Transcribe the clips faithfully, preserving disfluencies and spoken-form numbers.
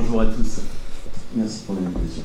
bonjour à tous. Merci pour l'invitation.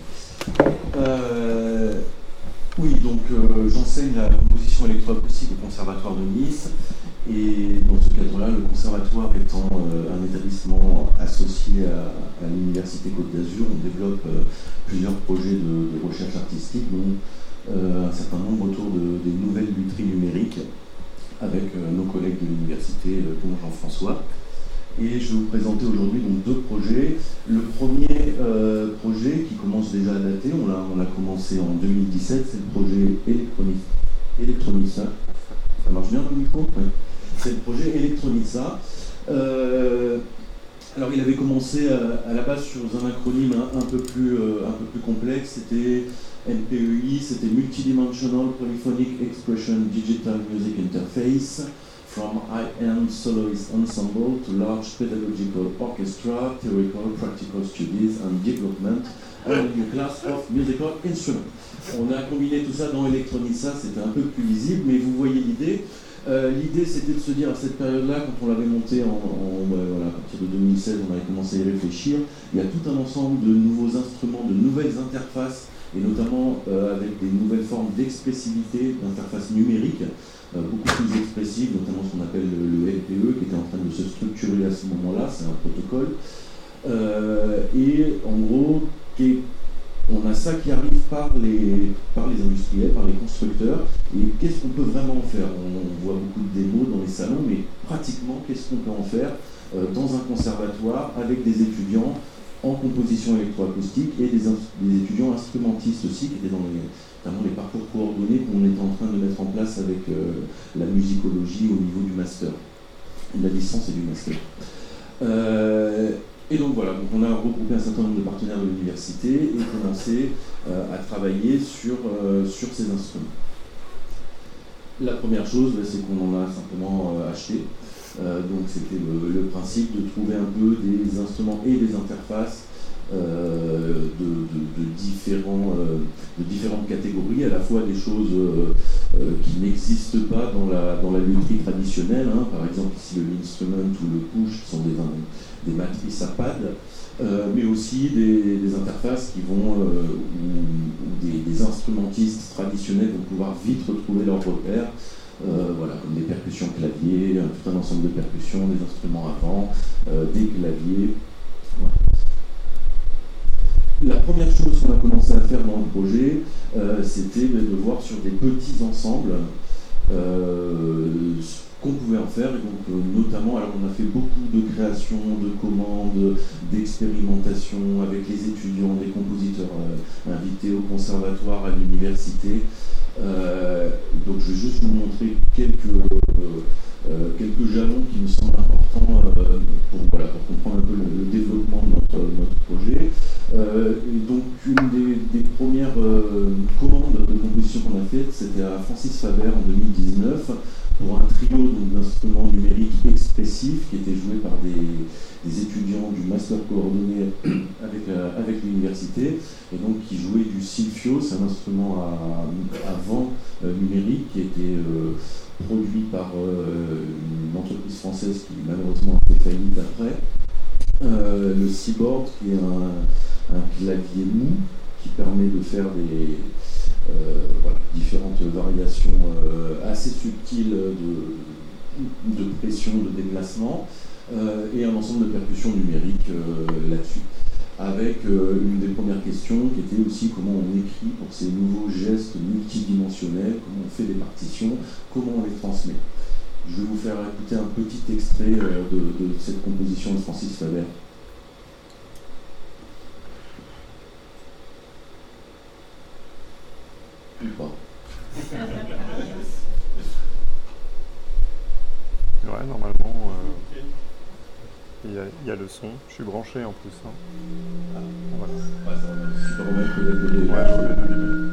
Euh, oui, donc euh, j'enseigne la composition électroacoustique au Conservatoire de Nice. Et dans ce cadre-là, le Conservatoire étant euh, un établissement associé à, à l'Université Côte d'Azur, on développe euh, plusieurs projets de, de recherche artistique, dont euh, un certain nombre autour de, des nouvelles lutheries numériques, avec euh, nos collègues de l'université, euh, dont Jean-François. Et je vais vous présenter aujourd'hui donc deux projets. Le premier euh, projet qui commence déjà à dater, on l'a, on l'a commencé en deux mille dix-sept, c'est le projet Electronissa. Ça marche bien le micro ? Oui. C'est le projet Electronissa. Euh, alors il avait commencé à, à la base sur un acronyme un, un, peu, plus, euh, un peu plus complexe, c'était M P E I, c'était Multidimensional Polyphonic Expression Digital Music Interface. From high-end soloist ensemble to large pedagogical orchestra, theoretical, practical studies and development and a new class of musical instruments. On a combiné tout ça dans Electronissa, c'était un peu plus lisible, mais vous voyez l'idée. Euh, l'idée, c'était de se dire à cette période-là, quand on l'avait monté en, en ouais, voilà, à partir de deux mille seize, on avait commencé à y réfléchir. Il y a tout un ensemble de nouveaux instruments, de nouvelles interfaces, et notamment euh, avec des nouvelles formes d'expressivité, d'interfaces numériques, euh, beaucoup plus expressives, notamment ce qu'on appelle le, le L P E, qui était en train de se structurer à ce moment-là, c'est un protocole. Euh, et en gros, qui, on a ça qui arrive par les, par les industriels, par les constructeurs, et qu'est-ce qu'on peut vraiment en faire ? on, on voit beaucoup de démos dans les salons, mais pratiquement, qu'est-ce qu'on peut en faire euh, dans un conservatoire avec des étudiants en composition électroacoustique et des, des étudiants instrumentistes aussi, qui étaient dans les, notamment les parcours coordonnés qu'on est en train de mettre en place avec euh, la musicologie au niveau du master, de la licence et du master. Euh, et donc voilà, donc on a regroupé un certain nombre de partenaires de l'université et commencé euh, à travailler sur, euh, sur ces instruments. La première chose, c'est qu'on en a simplement euh, acheté. Euh, donc c'était le, le principe de trouver un peu des instruments et des interfaces euh, de, de, de, différents, euh, de différentes catégories, à la fois des choses euh, euh, qui n'existent pas dans la, dans la lutherie traditionnelle, hein, par exemple ici le instrument ou le push qui sont des, des matrices à pad, euh, mais aussi des, des interfaces qui vont, euh, où, où des, des instrumentistes traditionnels vont pouvoir vite retrouver leurs repères. Euh, voilà, comme des percussions clavier, tout un ensemble de percussions, des instruments avant, euh, des claviers. Voilà. La première chose qu'on a commencé à faire dans le projet, euh, c'était de voir sur des petits ensembles euh, ce qu'on pouvait en faire, et donc euh, notamment, alors on a fait beaucoup de créations, de commandes, d'expérimentations avec les étudiants, des compositeurs euh, invités au conservatoire, à l'université. Euh, donc je vais juste vous montrer quelques, euh, euh, quelques jalons qui me semblent importants euh, pour, voilà, pour comprendre un peu le, le développement de notre, notre projet. Euh, et donc une des, des premières euh, commandes de composition qu'on a faites, c'était à Francis Faber en deux mille dix-neuf pour un trio donc, d'instruments numériques expressifs qui étaient joués par des, des étudiants du master coordonné avec, euh, avec l'université, et donc qui jouaient du Silphio, c'est un instrument à, à vent euh, numérique qui était euh, produit par euh, une entreprise française qui malheureusement a fait faillite après. Euh, le Seaboard, qui est un, un clavier mou qui permet de faire des euh, voilà, différentes variations euh, assez subtiles de, de pression, de déplacement, euh, et un ensemble de percussions numériques euh, là-dessus. Avec euh, une des premières questions qui était aussi comment on écrit pour ces nouveaux gestes multidimensionnels, comment on fait des partitions, comment on les transmet. Je vais vous faire écouter un petit extrait euh, de, de cette composition de Francis Faber. Ou pas. Ouais, normalement, euh, il y, y a le son. Je suis branché en plus. Hein. Ah. Voilà. Ouais, ça va. Tu peux remettre le délai. Ouais, je remets le délai.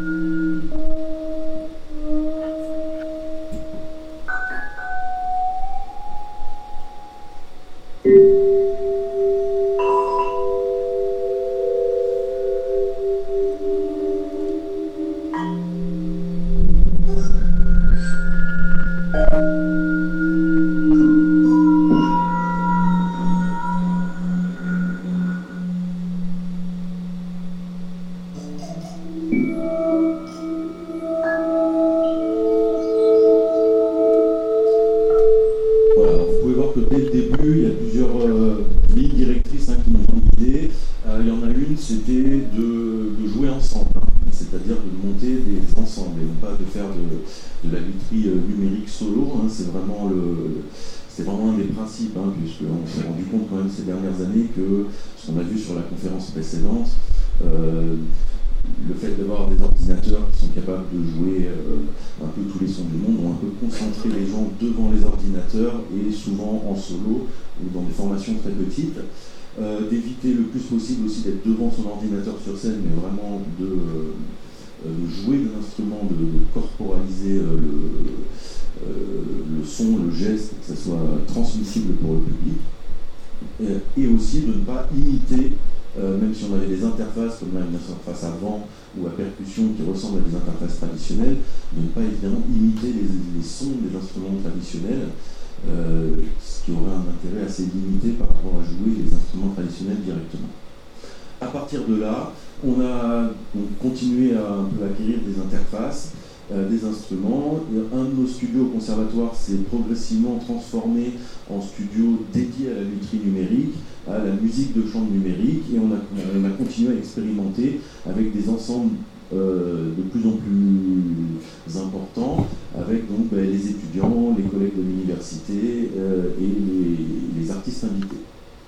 en a une, c'était de, de jouer ensemble, hein, c'est-à-dire de monter des ensembles, et non pas de faire de, de la lutherie numérique solo. Hein, c'est vraiment le, c'est vraiment un des principes, hein, puisqu'on s'est rendu compte quand même ces dernières années que ce qu'on a vu sur la conférence précédente, euh, le fait d'avoir des ordinateurs qui sont capables de jouer euh, un peu tous les sons du monde ont un peu concentré les gens devant les ordinateurs et souvent en solo ou dans des formations très petites. Euh, d'éviter le plus possible aussi d'être devant son ordinateur sur scène, mais vraiment de, euh, de jouer de l'instrument, de, de corporaliser euh, le, euh, le son, le geste, que ça soit transmissible pour le public. Et, et aussi de ne pas imiter, euh, même si on avait des interfaces comme là une interface à vent ou à percussion qui ressemblent à des interfaces traditionnelles, de ne pas évidemment imiter les, les sons des instruments traditionnels. Euh, ce qui aurait un intérêt assez limité par rapport à jouer les instruments traditionnels directement. À partir de là, on a donc continué à un peu acquérir des interfaces, euh, des instruments. Et un de nos studios au conservatoire s'est progressivement transformé en studio dédié à la lutherie numérique, à la musique de chambre numérique, et on a, on a continué à expérimenter avec des ensembles Euh, de plus en plus important, avec donc ben, les étudiants, les collègues de l'université euh, et les, les artistes invités.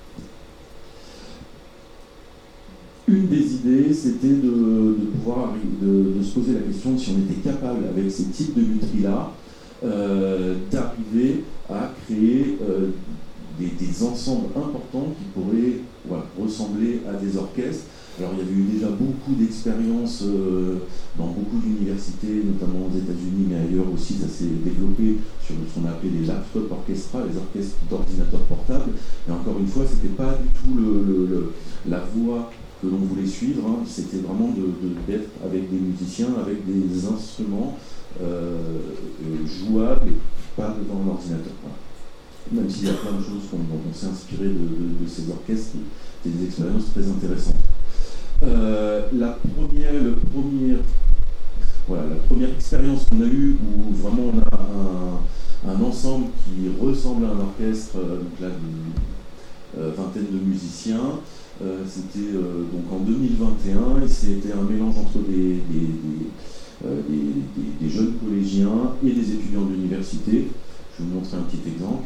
Une des idées, c'était de, de pouvoir de, de se poser la question de si on était capable, avec ces types de lutherie-là, euh, d'arriver à créer euh, des, des ensembles importants qui pourraient voilà, ressembler à des orchestres. Alors il y avait eu déjà beaucoup d'expériences euh, dans beaucoup d'universités, notamment aux États-Unis, mais ailleurs aussi, ça s'est développé sur ce qu'on a appelé les laptop orchestra, les orchestres d'ordinateurs portables. Et encore une fois, c'était pas du tout le, le, le, la voie que l'on voulait suivre, hein. C'était vraiment de, de, d'être avec des musiciens, avec des instruments euh, jouables, pas devant l'ordinateur. Voilà. Même s'il y a plein de choses dont on s'est inspiré de, de, de ces orchestres, c'était des expériences très intéressantes. Euh, la première, le premier, voilà, la première expérience qu'on a eue où vraiment on a un, un ensemble qui ressemble à un orchestre, euh, donc là une euh, vingtaine de musiciens, euh, c'était euh, donc en deux mille vingt et un, et c'était un mélange entre des, des, des, euh, des, des, des jeunes collégiens et des étudiants de l'université. Je vais vous montrer un petit exemple.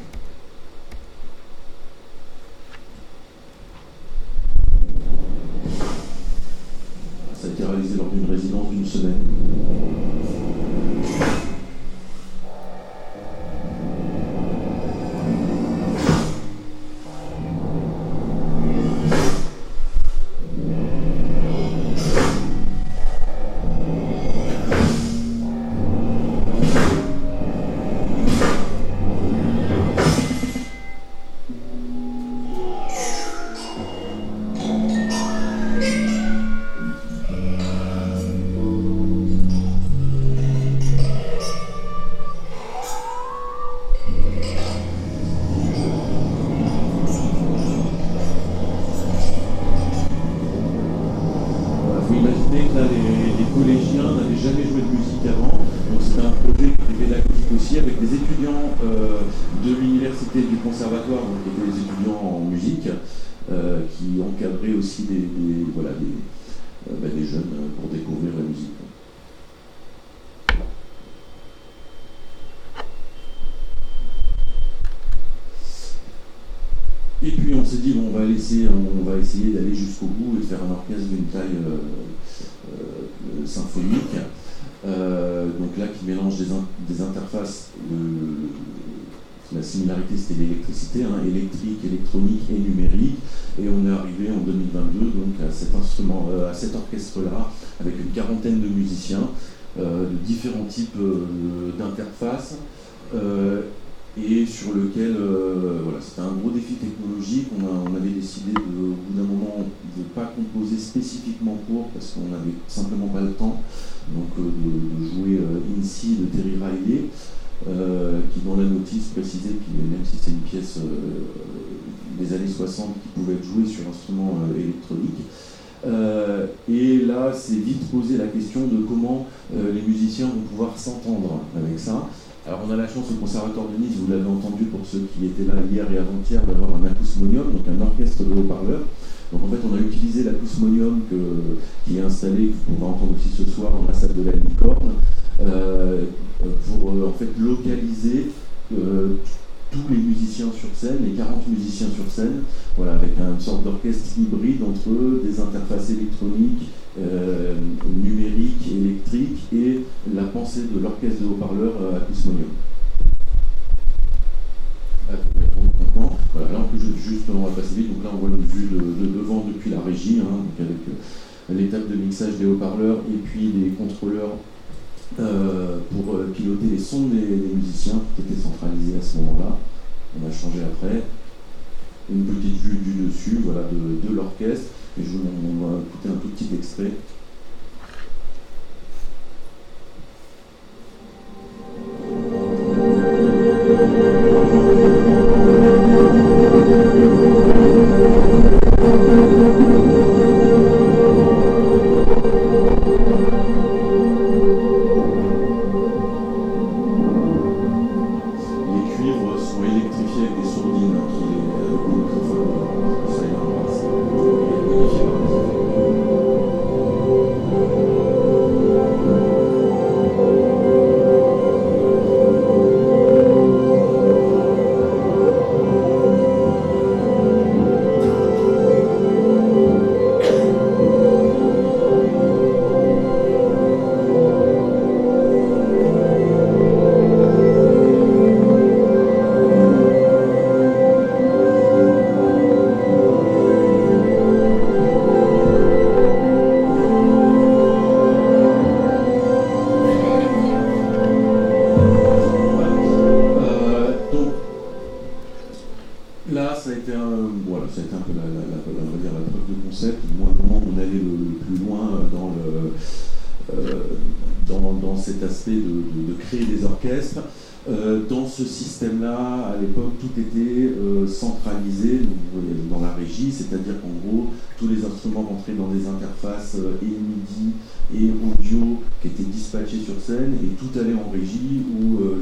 Ça a été réalisé lors d'une résidence d'une semaine. Et puis on s'est dit, bon, on va, laisser, on va essayer d'aller jusqu'au bout et de faire un orchestre d'une taille euh, euh, symphonique. Euh, donc là, qui mélange des, in, des interfaces. Le, la similarité, c'était l'électricité, hein, électrique, électronique et numérique. Et on est arrivé en deux mille vingt-deux donc, à cet instrument, euh, à cet orchestre-là, avec une quarantaine de musiciens, euh, de différents types euh, d'interfaces. Euh, et sur lequel, euh, voilà, c'était un gros défi technologique. On, a, on avait décidé, de, au bout d'un moment, de ne pas composer spécifiquement pour, parce qu'on n'avait simplement pas le temps, donc euh, de, de jouer euh, In Si de Terry Riley, euh, qui dans la notice précisait, puis même si c'est une pièce euh, des années soixante, qui pouvait être jouée sur instrument euh, électronique. Euh, et là, c'est vite posé la question de comment euh, les musiciens vont pouvoir s'entendre avec ça. Alors on a la chance au Conservatoire de Nice, vous l'avez entendu pour ceux qui étaient là hier et avant-hier, d'avoir un acousmonium, donc un orchestre de haut-parleurs, Donc en fait, on a utilisé l'acousmonium que, qui est installé, qu'on va entendre aussi ce soir dans la salle de la Licorne, euh, pour euh, en fait localiser euh, tous les musiciens sur scène, les quarante musiciens sur scène, voilà, avec une sorte d'orchestre hybride entre eux, des interfaces électroniques, euh, numériques, électriques, et la pensée de l'orchestre de haut-parleurs euh, acousmonium. Voilà, là on peut juste, on va passer vite, donc là on voit une vue de, de devant depuis la régie, hein, donc avec euh, l'étape de mixage des haut-parleurs et puis des contrôleurs euh, pour euh, piloter les sons des, des musiciens qui étaient centralisés à ce moment-là. On a changé après. Une petite vue du dessus, voilà, de, de l'orchestre, et je, on va écouter un tout petit extrait. C'est-à-dire qu'en gros, tous les instruments rentraient dans des interfaces et MIDI et audio qui étaient dispatchés sur scène, et tout allait en régie où euh,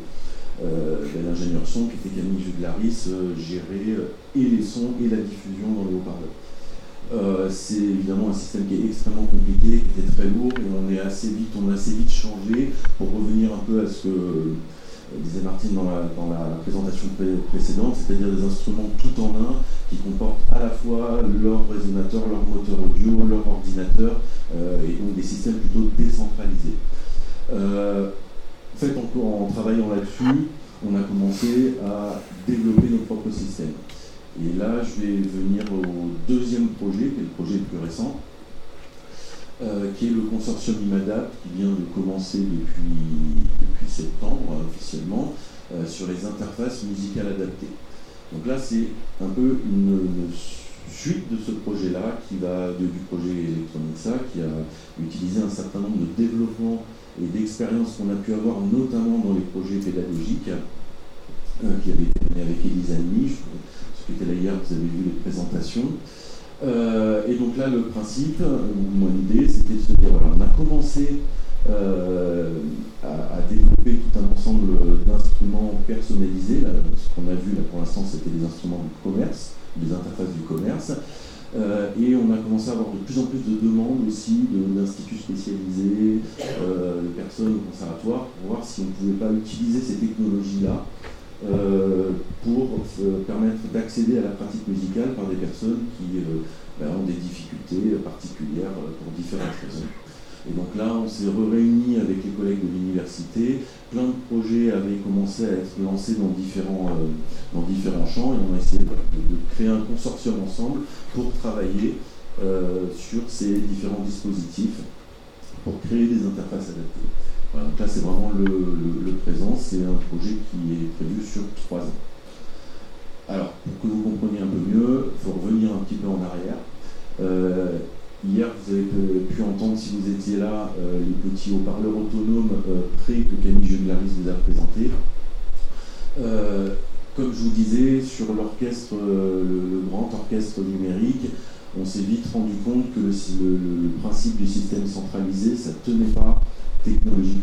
euh, l'ingénieur son, qui était Camille Juglaris, euh, gérait euh, et les sons et la diffusion dans les haut-parleurs. Euh, c'est évidemment un système qui est extrêmement compliqué, qui était très lourd, et on est assez vite, on a assez vite changé pour revenir un peu à ce que disait Martine dans la, dans la présentation pré- précédente, c'est-à-dire des instruments tout en un qui comportent à la fois leur résonateur, leur moteur audio, leur ordinateur, euh, et donc des systèmes plutôt décentralisés. Euh, en fait, en, en travaillant là-dessus, on a commencé à développer nos propres systèmes. Et là, je vais venir au deuxième projet, qui est le projet le plus récent, Euh, qui est le consortium IMADAPT, qui vient de commencer depuis, depuis septembre hein, officiellement, euh, sur les interfaces musicales adaptées. Donc là, c'est un peu une, une suite de ce projet-là, qui va de, du projet Electronica, qui a utilisé un certain nombre de développements et d'expériences qu'on a pu avoir, notamment dans les projets pédagogiques, euh, qui avaient été menés avec Elisa Nich, ceux qui étaient là hier, vous avez vu les présentations. Euh, et donc là, le principe, ou mon idée, c'était de se dire, voilà, on a commencé euh, à, à développer tout un ensemble d'instruments personnalisés. Là, ce qu'on a vu là pour l'instant, c'était des instruments du commerce, des interfaces du commerce. Euh, et on a commencé à avoir de plus en plus de demandes aussi de, d'instituts spécialisés, euh, de personnes au conservatoire, pour voir si on ne pouvait pas utiliser ces technologies-là Euh, pour euh, permettre d'accéder à la pratique musicale par des personnes qui euh, ben, ont des difficultés particulières euh, pour différentes raisons. Et donc là, on s'est réunis avec les collègues de l'université, plein de projets avaient commencé à être lancés dans différents, euh, dans différents champs, et on a essayé de, de créer un consortium ensemble pour travailler euh, sur ces différents dispositifs, pour créer des interfaces adaptées. Voilà, donc là, c'est vraiment le, le, le présent, c'est un projet qui est prévu sur trois ans. Alors, pour que vous compreniez un peu mieux, il faut revenir un petit peu en arrière. Euh, hier, vous avez pu entendre, si vous étiez là, euh, les petits haut-parleurs autonomes euh, prêts que Camille Juglaris vous a présentés. Euh, comme je vous disais, sur l'orchestre, euh, le, le grand orchestre numérique, on s'est vite rendu compte que le, le, le principe du système centralisé, ça ne tenait pas. Technologique,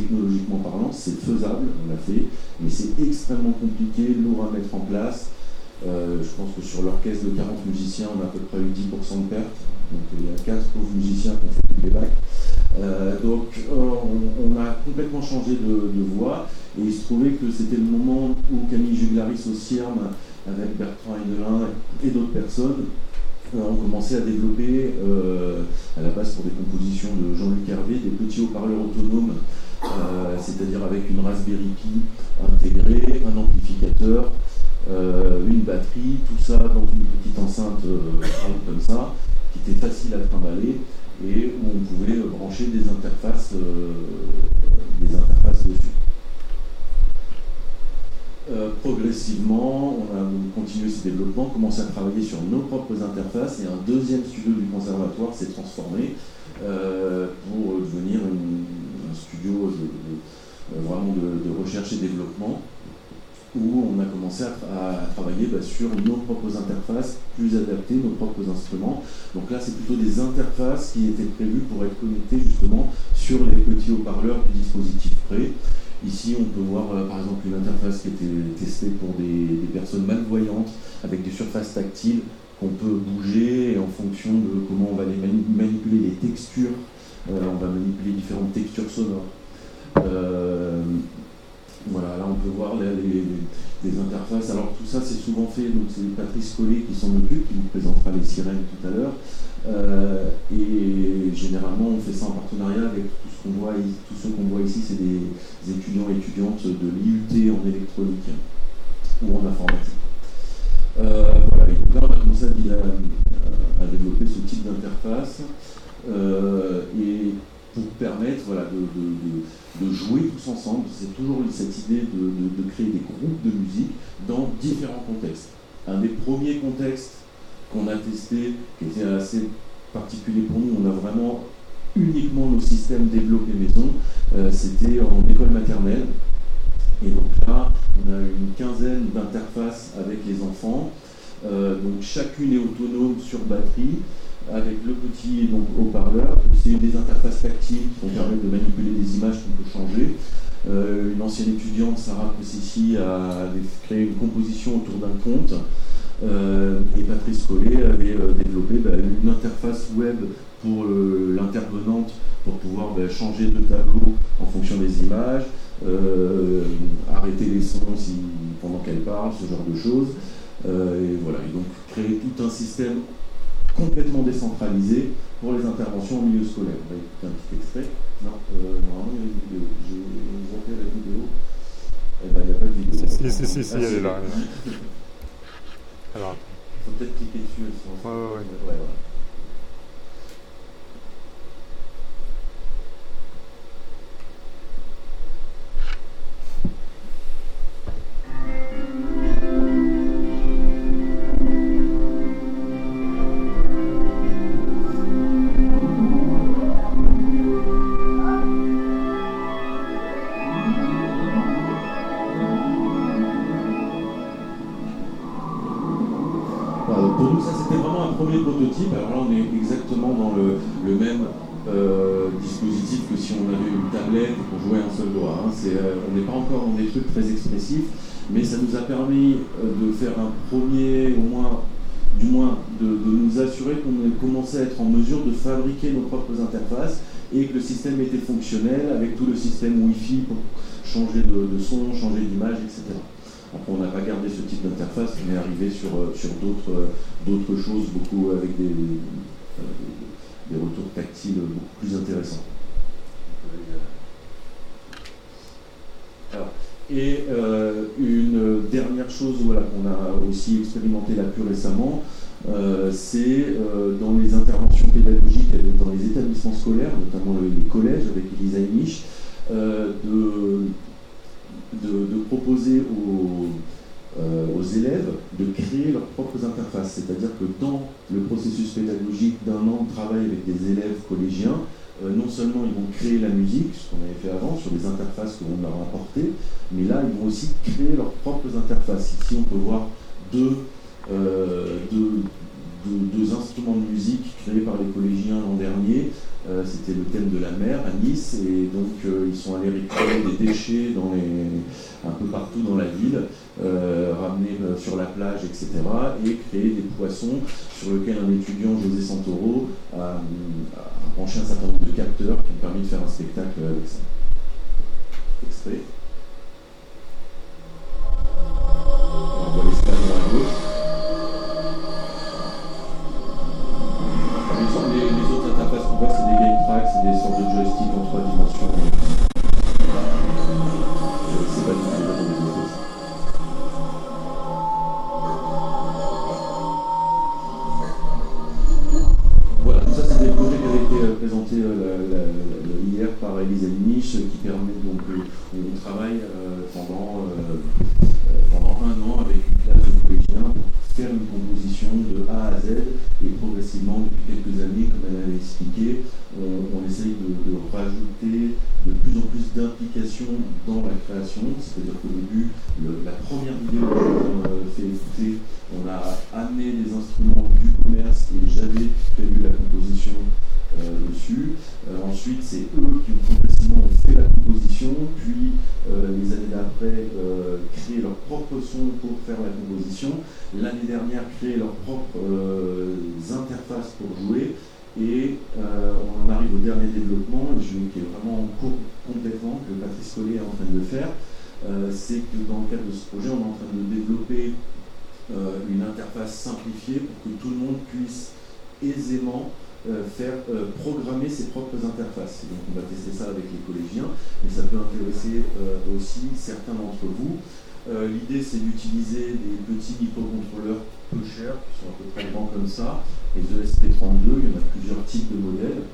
technologiquement parlant, c'est faisable, on l'a fait, mais c'est extrêmement compliqué, lourd à mettre en place. Euh, je pense que sur l'orchestre de quarante musiciens, on a à peu près eu dix pour cent de pertes. Donc il y a quatre pauvres musiciens qui ont fait du playback. Euh, donc euh, on, on a complètement changé de, de voix, et il se trouvait que c'était le moment où Camille Juglaris au CIRM, avec Bertrand Heidelin et d'autres personnes, euh, ont commencé à développer, euh, à la base pour des compositions de Jean-Luc Hervé, des petits haut-parleurs autonomes, euh, c'est-à-dire avec une Raspberry Pi intégrée, un amplificateur, euh, une batterie, tout ça dans une petite enceinte euh, comme ça, qui était facile à trimballer, et où on pouvait brancher des interfaces, euh, des interfaces dessus. Euh, progressivement, on a continué ce développement, commencé à travailler sur nos propres interfaces, et un deuxième studio du conservatoire s'est transformé euh, pour devenir une, un studio de, de, vraiment de, de recherche et développement, où on a commencé à, à, à travailler bah, sur nos propres interfaces plus adaptées, nos propres instruments. Donc là, c'est plutôt des interfaces qui étaient prévues pour être connectées justement sur les petits haut-parleurs du dispositif prêt. Ici, on peut voir euh, par exemple une interface qui a été testée pour des, des personnes malvoyantes, avec des surfaces tactiles qu'on peut bouger, et en fonction de comment on va les mani- manipuler les textures, euh, on va manipuler différentes textures sonores. Euh, Voilà, là on peut voir les, les, les interfaces. Alors tout ça c'est souvent fait, donc c'est Patrice Collet qui s'en occupe, qui vous présentera les sirènes tout à l'heure. Euh, et généralement on fait ça en partenariat avec tout ce qu'on voit, tous ceux qu'on voit ici, c'est des étudiants et étudiantes de l'I U T en électronique ou en informatique. Euh, voilà, et donc là on a commencé à, à, à développer ce type d'interface. Euh, et pour permettre voilà, de, de, de, de jouer tous ensemble. C'est toujours cette idée de, de, de créer des groupes de musique dans différents contextes. Un des premiers contextes qu'on a testé, qui était assez particulier pour nous, on a vraiment uniquement nos systèmes développés maison, euh, c'était en école maternelle. Et donc là, on a une quinzaine d'interfaces avec les enfants. Euh, donc chacune est autonome sur batterie, avec le petit donc, haut-parleur. C'est des interfaces tactiles qui vont permettre de manipuler des images qu'on peut changer. Euh, une ancienne étudiante, Sarah Possessi, a créé une composition autour d'un conte. Euh, et Patrice Collet avait euh, développé bah, une interface web pour euh, l'intervenante pour pouvoir bah, changer de tableau en fonction des images, euh, arrêter les sons si, pendant qu'elle parle, ce genre de choses. Euh, et voilà, et donc créer tout un système complètement décentralisé pour les interventions au milieu scolaire. On va écouter un petit extrait. Non, euh, normalement il y a une vidéo. J'ai zappé la vidéo. Eh ben, il n'y a pas de vidéo. Si, si, si, si, ah, elle est là. Elle est là. Alors, il faut peut-être cliquer dessus. Elles sont... Ouais, ouais, ouais. ouais, voilà. Prototype. Alors là on est exactement dans le, le même euh, dispositif que si on avait une tablette et qu'on jouait un seul doigt. Hein. C'est, euh, on n'est pas encore dans des trucs très expressifs, mais ça nous a permis euh, de faire un premier, au moins, du moins de, de nous assurer qu'on ait commencé à être en mesure de fabriquer nos propres interfaces et que le système était fonctionnel avec tout le système Wi-Fi pour changer de, de son, changer d'image, et cetera. Après, on n'a pas gardé ce type d'interface, on est arrivé sur, sur d'autres, d'autres choses, beaucoup avec des, des retours tactiles beaucoup plus intéressants. Alors, et euh, une dernière chose voilà, qu'on a aussi expérimenté là plus récemment, euh, c'est euh, dans les interventions pédagogiques dans les établissements scolaires, notamment les collèges avec Elisa Emich, euh, de De, de proposer aux, euh, aux élèves de créer leurs propres interfaces. C'est-à-dire que dans le processus pédagogique d'un an de travail avec des élèves collégiens, euh, non seulement ils vont créer la musique, ce qu'on avait fait avant, sur les interfaces que l'on leur a apportées, mais là, ils vont aussi créer leurs propres interfaces. Ici, on peut voir deux, euh, deux, de deux instruments de musique créés par les collégiens l'an dernier. Euh, c'était le thème de la mer à Nice, et donc euh, ils sont allés récupérer des déchets dans les, un peu partout dans la ville, euh, ramener euh, sur la plage, et cetera, et créer des poissons sur lesquels un étudiant, José Santoro, a, a branché un certain nombre de capteurs qui ont permis de faire un spectacle avec ça. Extrait. On voit l'espace à gauche. Les, les autres interfaces qu'on voit, c'est des game tracks, c'est des sortes de joysticks en trois dimensions. C'est pas du tout la même chose. Voilà, tout ça c'est des projets qui avaient été présentés euh, la, la, la, hier par Elisa Niche, qui permettent donc euh, on travaille euh, pendant, euh, pendant un an avec une classe de collégiens pour faire une composition de A à Z, et progressivement depuis quelques années, comme elle avait expliqué, on, on essaye de, de rajouter de plus en plus d'implication dans la création. C'est-à-dire qu'au début, le, la première vidéo qu'on a fait écouter, on a amené des instruments du commerce et j'avais prévu la composition euh, dessus. Euh, ensuite, c'est eux qui ont progressivement fait la composition, puis euh, les années d'après, euh, créé leur propre son pour faire la composition. L'année dernière, créé leurs propres euh, interfaces pour jouer. Et euh, on en arrive au dernier développement, qui est vraiment en cours complètement, que Patrice Collet est en train de faire. Euh, c'est que dans le cadre de ce projet, on est en train de développer euh, une interface simplifiée pour que tout le monde puisse aisément euh, faire euh, programmer ses propres interfaces. Et donc on va tester ça avec les collégiens, mais ça peut intéresser euh, aussi certains d'entre vous. Euh, L'idée, c'est d'utiliser des petits microcontrôleurs peu chers, qui sont à peu près grands comme ça, les E S P trente-deux, il y en a plusieurs types de modèles.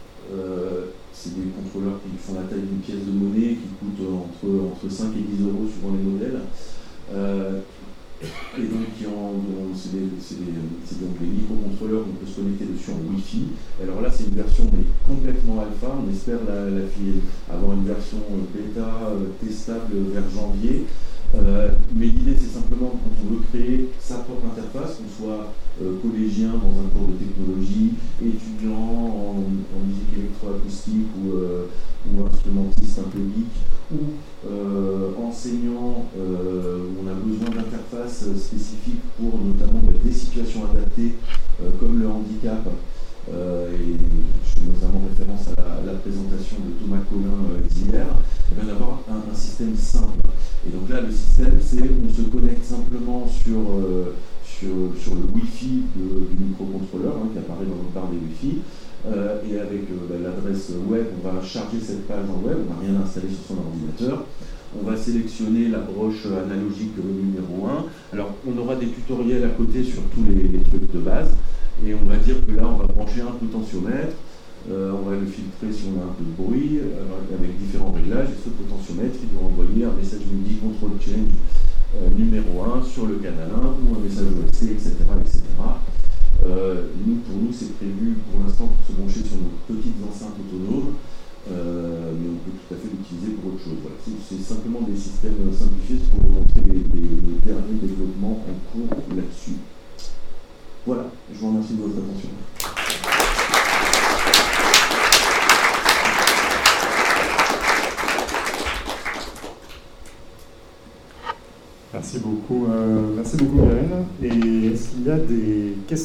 Euh, c'est des contrôleurs qui font la taille d'une pièce de monnaie, qui coûtent entre, entre cinq et dix euros suivant les modèles. Euh, et donc, c'est des, des, donc des microcontrôleurs qu'on peut se connecter dessus en Wi-Fi. Alors là, c'est une version mais complètement alpha. On espère la, la, avoir une version bêta euh, testable vers janvier. Euh, mais l'idée, c'est simplement quand on veut créer sa propre interface, qu'on soit euh, collégien dans un cours de technologie, étudiant en, en musique électroacoustique ou, euh, ou instrumentiste un peu geek, ou euh, enseignant euh, où on a besoin d'interfaces spécifiques pour notamment des situations adaptées euh, comme le handicap. Euh, et je fais notamment référence à la, à la présentation de Thomas Collin euh, d'hier, et bien d'avoir un, un système simple. Et donc là, le système, c'est on se connecte simplement sur, euh, sur, sur le Wi-Fi de, du microcontrôleur hein, qui apparaît dans le bar des Wi-Fi, euh, et avec euh, bah, l'adresse web, on va charger cette page en web, on va rien installer sur son ordinateur. On va sélectionner la broche analogique numéro un. Alors, on aura des tutoriels à côté sur tous les, les trucs de base. Et on va dire que là, on va brancher un potentiomètre, euh, on va le filtrer si on a un peu de bruit, euh, avec différents réglages, et ce potentiomètre, il doit envoyer un message MIDI control change euh, numéro un sur le canal un, ou un message O S C, et cetera et cetera. Euh, nous, pour nous, c'est prévu pour l'instant pour se brancher sur nos petites enceintes autonomes, euh, mais on peut tout à fait l'utiliser pour autre chose. Voilà. C'est simplement des systèmes simplifiés pour vous montrer les, les, les derniers développements en cours là-dessus. Voilà, je vous remercie de votre attention. Merci beaucoup, euh, merci beaucoup Myrène. Et est-ce qu'il y a des questions ?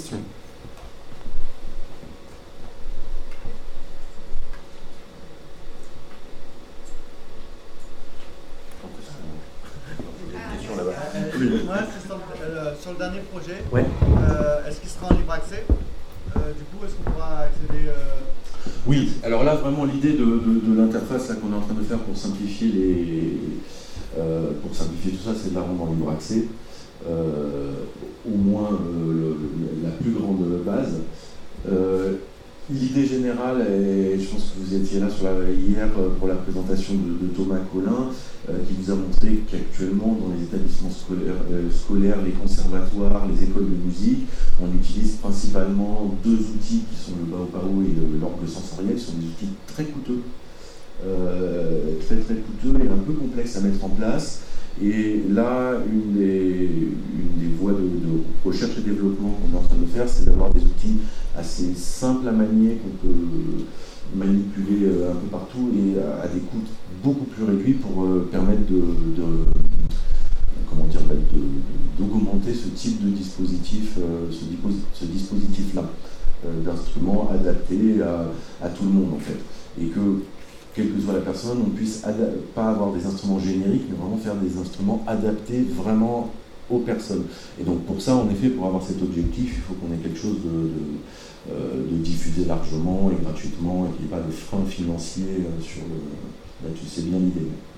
Oui. Moi, c'est sur, euh, sur le dernier projet. Ouais. Euh, est-ce qu'il sera en libre accès euh, Du coup, est-ce qu'on pourra accéder euh... Oui, alors là, vraiment, l'idée de, de, de l'interface qu'on est en train de faire pour simplifier, les, euh, pour simplifier tout ça, c'est de la rendre en libre accès. Euh, au moins euh, le, la plus grande base. Euh, L'idée générale, et je pense que vous étiez là sur la, hier pour la présentation de, de Thomas Collin, euh, qui vous a montré qu'actuellement dans les établissements scolaires, euh, scolaires, les conservatoires, les écoles de musique, on utilise principalement deux outils qui sont le Baopao et l'orgue sensoriel, qui sont des outils très coûteux, euh, très très coûteux et un peu complexes à mettre en place. Et là, une des, une des voies de, de recherche et développement qu'on est en train de faire, c'est d'avoir des outils assez simples à manier, qu'on peut manipuler un peu partout et à des coûts beaucoup plus réduits pour permettre de, de comment dire, de, d'augmenter ce type de dispositif, ce, ce dispositif-là, d'instruments adaptés à, à tout le monde en fait. Et que, quelle que soit la personne, on puisse pas avoir des instruments génériques, mais vraiment faire des instruments adaptés vraiment aux personnes. Et donc pour ça, en effet, pour avoir cet objectif, il faut qu'on ait quelque chose de, de, euh, de diffusé largement et gratuitement, et qu'il n'y ait pas de frein financier sur le... Là-dessus, c'est bien l'idée.